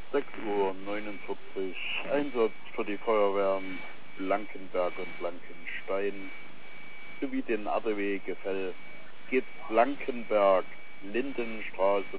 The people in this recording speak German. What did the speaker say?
6:49 Uhr, Einsatz für die Feuerwehren Blankenberg und Blankenstein sowie den RDW Gefell geht Blankenberg, Lindenstraße